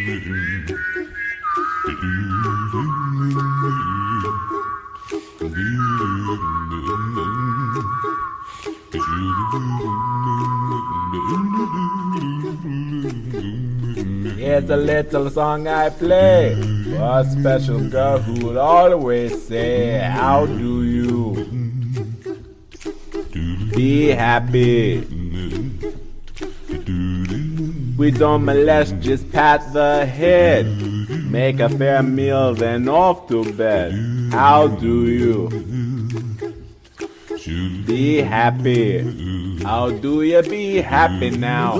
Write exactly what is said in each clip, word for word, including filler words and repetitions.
Here's a little song I play for a special girl who would always say, how do you be happy? We don't molest, just pat the head, make a fair meal, then off to bed. How do you be happy? How do you be happy now?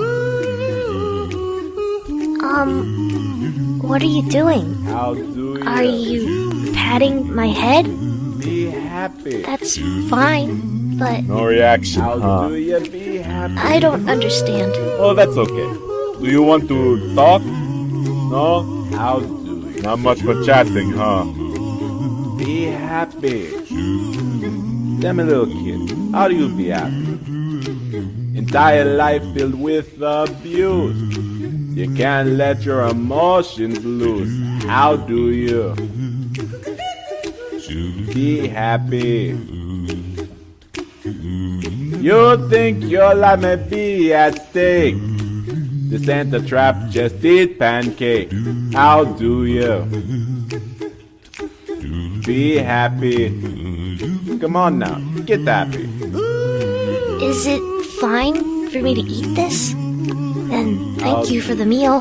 Um, what are you doing? How do you Are you patting my head? be happy? That's fine, but No reaction, How huh? do you be happy? I don't understand. Oh, that's okay. Do you want to talk? No? How do you Not much for chatting, huh? be happy? Tell me, little kid, how do you be happy? Entire life filled with abuse. You can't let your emotions loose. How do you be happy? You think your life may be at stake. This ain't a trap, just eat pancake. How do you be happy? Come on now, get happy. Is it fine for me to eat this? And thank you for the meal.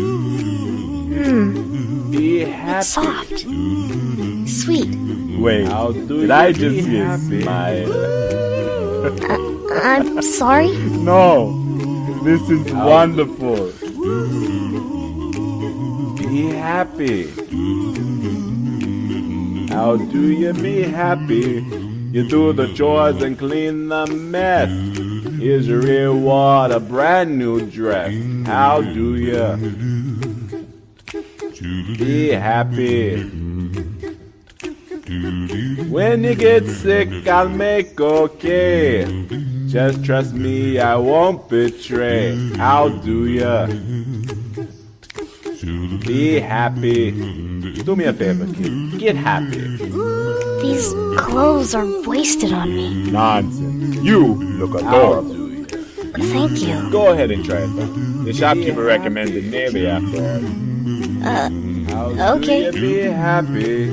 Hmm, Be happy. soft. Sweet. Wait, How do did you I be just see a happy? smile? I'm sorry. No, this is wonderful. Be happy. How do you be happy? You do the chores and clean the mess. Here's your reward, a brand new dress. How do you be happy? When you get sick, I'll make okay. Just trust me, I won't betray. How do you be happy? Do me a favor, kid. Get happy. These clothes are wasted on me. Nonsense. You look How adorable. do you? Thank you. Go ahead and try it though. The shopkeeper recommended navy after all. Uh, How Okay. do you be happy?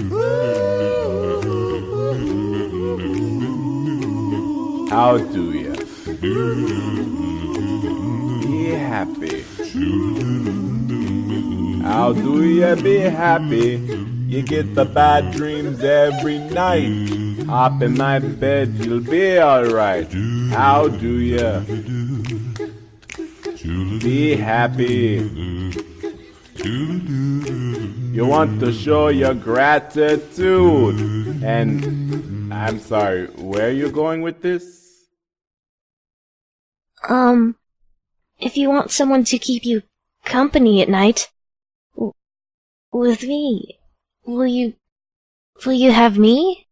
How do you be happy? How do you be happy? You get the bad dreams every night. Hop in my bed, you'll be alright. How do you be happy? You want to show your gratitude. And I'm sorry, where are you going with this? Um, if you want someone to keep you company at night, w- with me, will you, will you have me?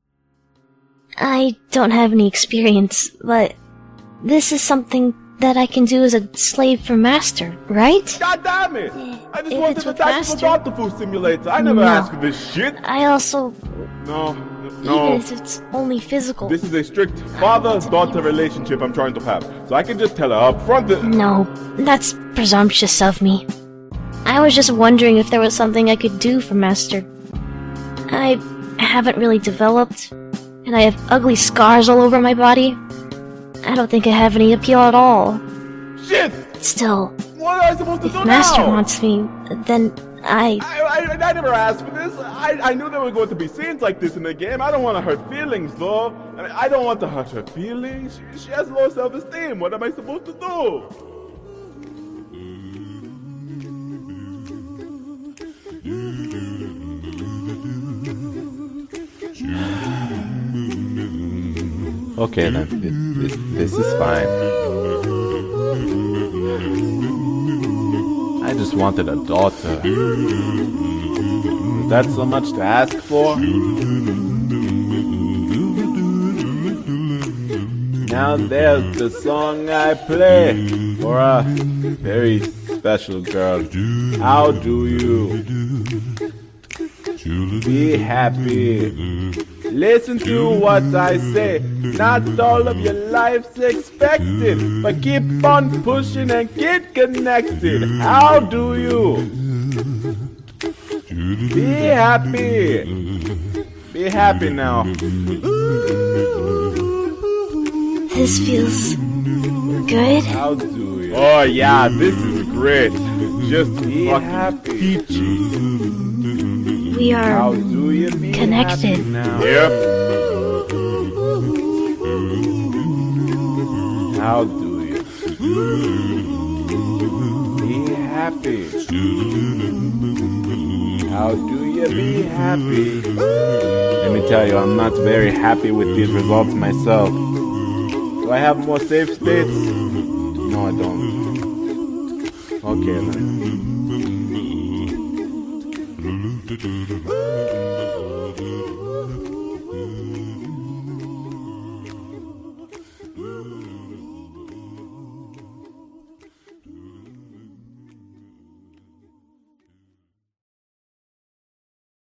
I don't have any experience, but this is something that I can do as a slave for master, right? God damn it! I just If wanted it's a with tactical Master- doctor food simulator. I never No. asked for this shit. I also, No, even no. if it's only physical, This is a strict father-daughter relationship I'm trying to have. So I can just tell her up front that... no, that's presumptuous of me. I was just wondering if there was something I could do for Master. I haven't really developed, and I have ugly scars all over my body. I don't think I have any appeal at all. Shit! Still, What am I supposed to if do Master now? wants me, then I... I, I, I never asked for this. I, I knew there were going to be scenes like this in the game. I don't want to hurt feelings, though. I, mean, I don't want to hurt her feelings. She, she has low self-esteem. What am I supposed to do? Okay, then. This, this, this is fine. I just wanted a daughter. Is that so much to ask for? Now there's the song I play for a very special girl. How do you be happy? Listen to what I say. Not all of your life's expected, but keep on pushing and get connected. How do you be happy? Be happy now. This feels good. How do you? Oh yeah, this is great. Just Be fucking happy. peachy. We How are do you be Connected. happy now? Yep. How do you be happy? How do you be happy? Let me tell you, I'm not very happy with these results myself. Do I have more safe states? No, I don't. Okay then.